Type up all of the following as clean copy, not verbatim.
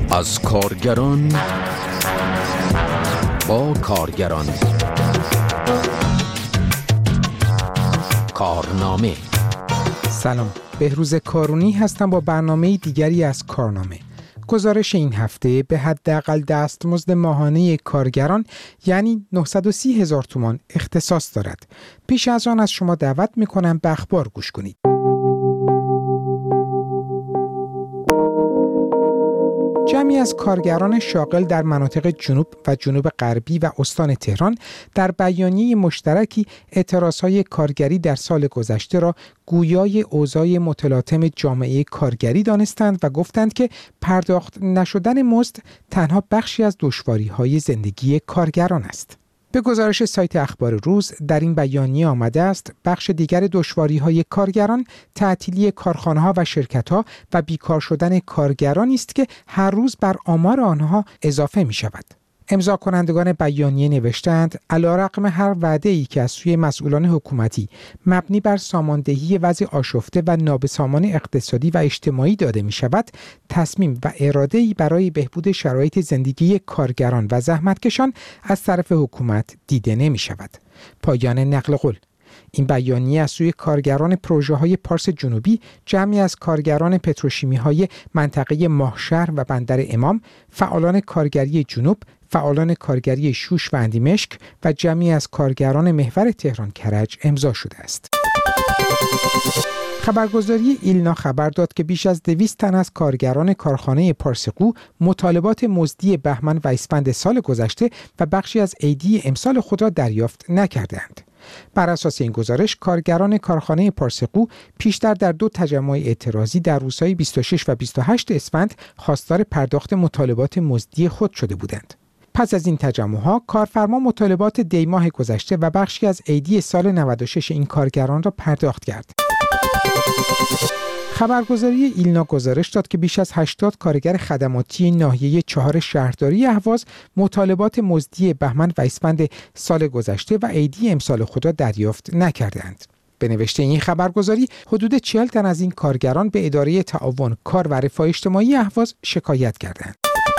از کارگران با کارگران. کارنامه. سلام، بهروز کارونی هستم با برنامه دیگری از کارنامه. گزارش این هفته به حداقل دستمزد ماهانه کارگران یعنی 930,000 تومان اختصاص دارد. پیش از آن از شما دعوت می‌کنم به اخبار گوش کنید. جمعی از کارگران شاغل در مناطق جنوب و جنوب غربی و استان تهران در بیانیه مشترکی اعتراضهای کارگری در سال گذشته را گویای اوضاع متلاطم جامعه کارگری دانستند و گفتند که پرداخت نشدن مزد تنها بخشی از دشواری‌های زندگی کارگران است. به گزارش سایت اخبار روز در این بیانیه آمده است بخش دیگر دشواری‌های کارگران تعطیلی کارخانه‌ها و شرکت‌ها و بیکار شدن کارگرانی است که هر روز بر آمار آنها اضافه می‌شود. امضا کنندگان بیانیه نوشتند علیرغم هر وعده‌ای که از سوی مسئولان حکومتی مبنی بر ساماندهی وضع آشفته و نابسامان اقتصادی و اجتماعی داده می‌شود، تصمیم و اراده‌ای برای بهبود شرایط زندگی کارگران و زحمتکشان از طرف حکومت دیده نمی‌شود. پایان نقل قول. این بیانیه از سوی کارگران پروژه‌های پارس جنوبی، جمعی از کارگران پتروشیمی‌های منطقه ماهشهر و بندر امام، فعالان کارگری جنوب، فعالان کارگری شوش و اندیمشک و جمعی از کارگران محور تهران کرج امضا شده است. خبرگزاری ایلنا خبر داد که بیش از 200 تن از کارگران کارخانه پارسقو مطالبات مزدی بهمن و اسفند سال گذشته و بخشی از عیدی امسال خود را دریافت نکردند. بر اساس این گزارش کارگران کارخانه پارسقو پیشتر در 2 تجمع اعتراضی در روزهای 26 و 28 اسفند خواستار پرداخت مطالبات مزدی خود شده بودند. پس از این تجمع‌ها کارفرما مطالبات دی ماه گذشته و بخشی از عیدی سال 96 این کارگران را پرداخت کرد. خبرگزاری ایلنا گزارش داد که بیش از 80 کارگر خدماتی ناحیه 4 شهرداری اهواز مطالبات مزدی بهمن و اسفند سال گذشته و عیدی امسال خود را دریافت نکردند. به نوشته این خبرگزاری حدود 40 تن از این کارگران به اداره تعاون کار و رفاه اجتماعی اهواز شکایت کردند.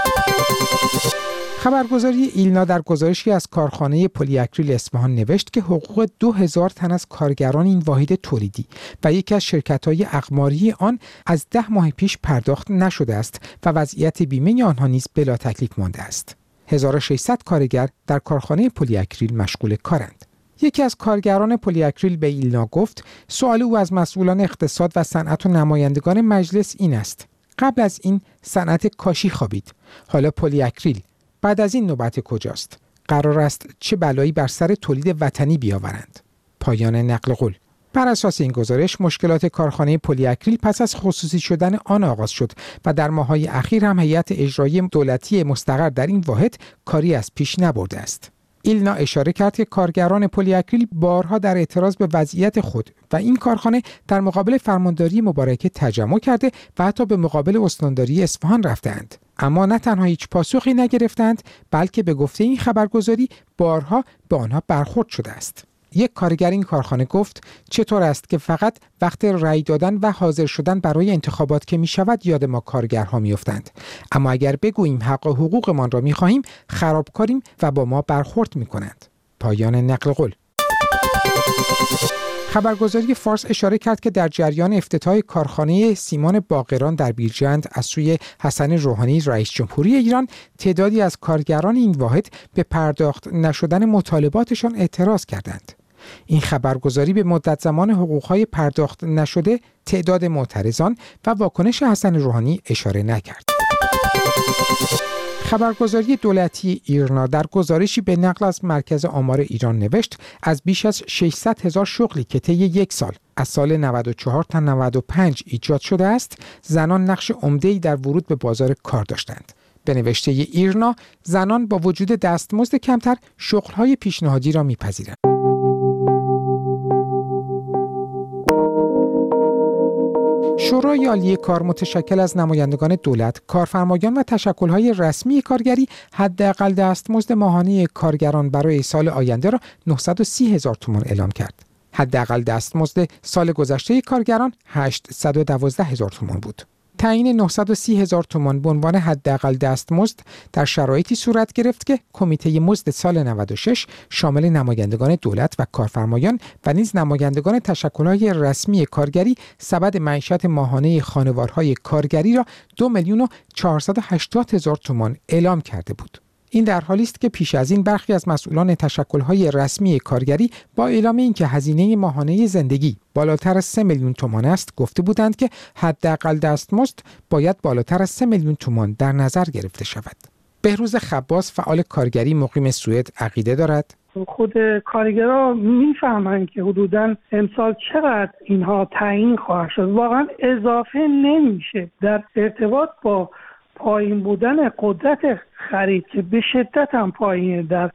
خبرگزاری ایلنا در گزارشی از کارخانه پلی اکریل اصفهان نوشت که حقوق 2000 تن از کارگران این واحد تولیدی و یکی از شرکت‌های اقماری آن از 10 ماه پیش پرداخت نشده است و وضعیت بیمه آنها نیز بلا تکلیف مانده است. 1600 کارگر در کارخانه پلی اکریل مشغول کارند. یکی از کارگران پلی اکریل به ایلنا گفت سوال او از مسئولان اقتصاد و صنعت و نمایندگان مجلس این است: قبل از این صنعت کاشی خوابید، حالا پلی اکریل، بعد از این نوبت کجاست؟ قرار است چه بلایی بر سر تولید وطنی بیاورند؟ پایان نقل قول. بر اساس این گزارش مشکلات کارخانه پلی اکریل پس از خصوصی شدن آن آغاز شد و در ماه‌های اخیر هم هیئت اجرایی دولتی مستقر در این واحد کاری از پیش نبرده است. ایلنا اشاره کرد که کارگران پلی اکریل بارها در اعتراض به وضعیت خود و این کارخانه در مقابل فرمانداری مبارکه تجمع کرده و حتی به مقابل استانداری اصفهان رفتند. اما نه تنها هیچ پاسخی نگرفتند، بلکه به گفته این خبرگزاری بارها به آنها برخورد شده است. یک کارگر این کارخانه گفت چطور است که فقط وقت رأی دادن و حاضر شدن برای انتخابات که می شود یاد ما کارگرها می افتند، اما اگر بگوییم حق و حقوقمان را می خواهیم خرابکاریم و با ما برخورد می کنند. پایان نقل قول. خبرگزاری فارس اشاره کرد که در جریان افتتاح کارخانه سیمان باقران در بیرجند از سوی حسن روحانی رئیس جمهوری ایران تعدادی از کارگران این واحد به پرداخت نشدن مطالباتشان اعتراض کردند. این خبرگزاری به مدت زمان حقوقهای پرداخت نشده، تعداد معترضان و واکنش حسن روحانی اشاره نکرد. خبرگزاری دولتی ایرنا در گزارشی به نقل از مرکز آمار ایران نوشت از بیش از 600,000 شغلی که طی یک سال از سال 94 تا 95 ایجاد شده است، زنان نقش عمده‌ای در ورود به بازار کار داشتند. به نوشته ایرنا، زنان با وجود دستمزد کمتر شغل‌های پیشنهادی را می‌پذیرند. شورای عالی کار متشکل از نمایندگان دولت، کارفرمایان و تشکل‌های رسمی کارگری حداقل دستمزد ماهانه کارگران برای سال آینده را 930,000 تومان اعلام کرد. حداقل دستمزد سال گذشته کارگران 812,000 تومان بود. تعیین 930,000 تومان به عنوان حداقل دستمزد در شرایطی صورت گرفت که کمیته مزد سال 96 شامل نمایندگان دولت و کارفرمایان و نیز نمایندگان تشکل‌های رسمی کارگری سبد معیشت ماهانه خانوارهای کارگری را 2,480,000 تومان اعلام کرده بود. این در حالی است که پیش از این برخی از مسئولان تشکل‌های رسمی کارگری با اعلام اینکه هزینه ماهانه زندگی بالاتر از 3 میلیون تومان است گفته بودند که حداقل دستمزد باید بالاتر از 3 میلیون تومان در نظر گرفته شود. بهروز خباس فعال کارگری مقیم سوئد عقیده دارد خود کارگرها میفهمند که حدوداً امسال چقدر اینها تعیین خواهد شد. واقعا اضافه نمیشه در ارتباط با پایین بودن قدرت خرید که به شدت هم پایینه در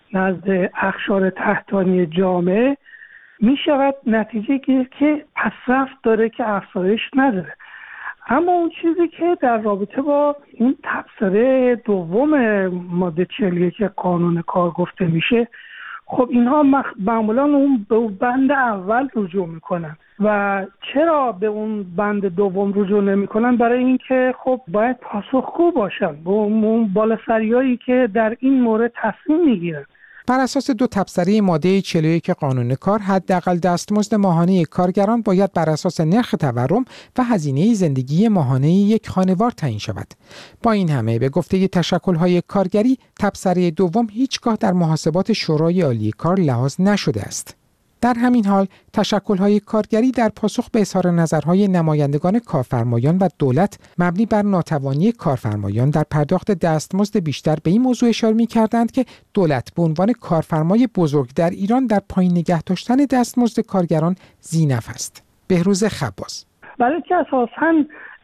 نزد اقشار تحتانی جامعه، می شود نتیجه گرفت که پسرفت داره که افزایش نداره. اما اون چیزی که در رابطه با این تبصره دوم ماده 41 قانون کار گفته میشه، خب اینها معمولا اون به بند اول رجوع میکنن و چرا به اون بند دوم رجوع نمیکنن؟ برای اینکه خب باید پاسخگو باشن به اون بالاسریایی که در این مورد تصمیم میگیرن. بر اساس دو تبصره ماده 41 قانون کار، حداقل دستمزد ماهانه کارگران باید بر اساس نرخ تورم و هزینه زندگی ماهانه یک خانوار تعیین شود. با این همه به گفته تشکل‌های کارگری، تبصره دوم هیچگاه در محاسبات شورای عالی کار لحاظ نشده است. در همین حال تشکل‌های کارگری در پاسخ به اظهار نظرهای نمایندگان کارفرمایان و دولت مبنی بر ناتوانی کارفرمایان در پرداخت دستمزد بیشتر به این موضوع اشاره می‌کردند که دولت به عنوان کارفرمای بزرگ در ایران در پایین نگه داشتن دستمزد کارگران ذی‌نفع است. بهروز خباس: برای که اساساً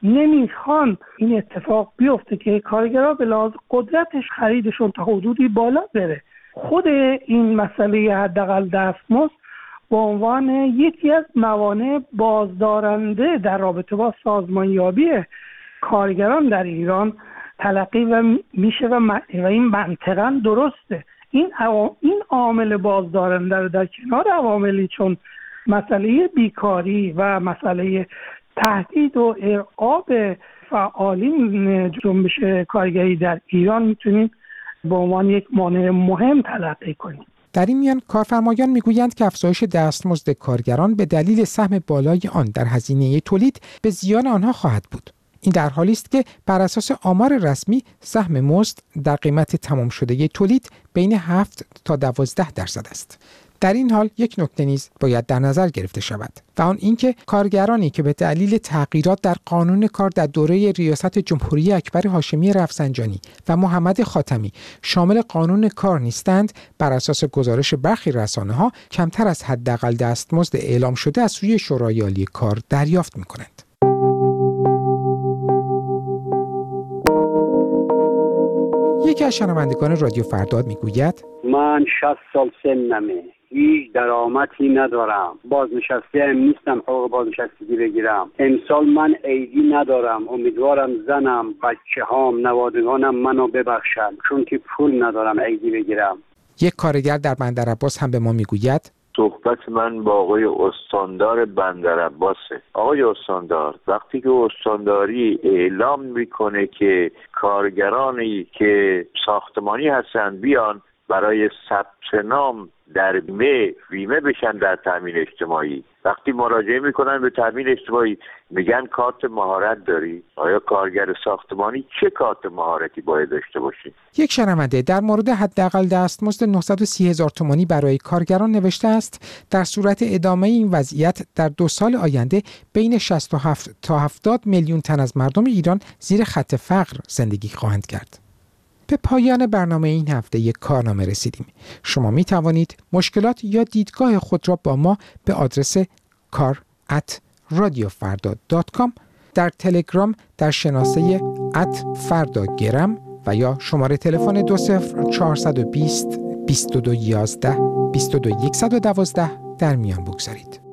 نمیخوان این اتفاق بیفته که کارگرها به لحاظ قدرتش خریدشون تا حدودی بالا بره. خود این مسئله حداقل دستمزد به عنوان یکی از موانع بازدارنده در رابطه با سازمانیابی کارگران در ایران تلقی و میشه و این منطقاً درسته. این عامل بازدارنده رو در کنار عواملی چون مسئله بیکاری و مسئله تهدید و ارعاب فعالین جنبش کارگری در ایران میتونیم به عنوان یک مانع مهم تلقی کنیم. در این میان کارفرمایان میگویند که افزایش دستمزد کارگران به دلیل سهم بالای آن در هزینه تولید به زیان آنها خواهد بود. این در حالی است که بر اساس آمار رسمی سهم مزد در قیمت تمام شده تولید بین 7 تا 12% است. در این حال یک نکته نیز باید در نظر گرفته شود و آن اینکه کارگرانی که به دلیل تغییرات در قانون کار در دوره ریاست جمهوری اکبر هاشمی رفسنجانی و محمد خاتمی شامل قانون کار نیستند، بر اساس گزارش برخی رسانه‌ها کمتر از حداقل دستمزد اعلام شده از سوی شورای عالی کار دریافت می‌کنند. یکی از شنوندگان رادیو فرداد میگوید: من 60 سال سنمه، هیچ درآمدی ندارم، بازنشسته نیستم حقوق بازنشستگی بگیرم. امسال من عیدی ندارم، امیدوارم زنم، بچه‌هام، نوادگانم منو ببخشن چون که پول ندارم عیدی بگیرم. یک کارگر در بندرعباس هم به ما میگوید: صحبت من با آقای استاندار بندرعباسه. آقای استاندار، وقتی که استانداری اعلام میکنه که کارگرانی که ساختمانی هستن بیان برای ثبت نام در بیمه بشن در تامین اجتماعی، وقتی مراجعه میکنن به تامین اجتماعی میگن کارت مهارت داری؟ آیا کارگر ساختمانی چه کارت مهارتی باید داشته باشه؟ یک شنونده در مورد حداقل دستمزد 930,000 تومانی برای کارگران نوشته است: در صورت ادامه این وضعیت در 2 سال آینده بین 67 تا 70 میلیون تن از مردم ایران زیر خط فقر زندگی خواهند کرد. به پایان برنامه این هفته یک کارنامه رسیدیم. شما می توانید مشکلات یا دیدگاه خود را با ما به آدرس kar@radiofardad.com، در تلگرام در شناسه @فرداگرم و یا شماره تلفن 20420 2211 22112 در میان بگذارید.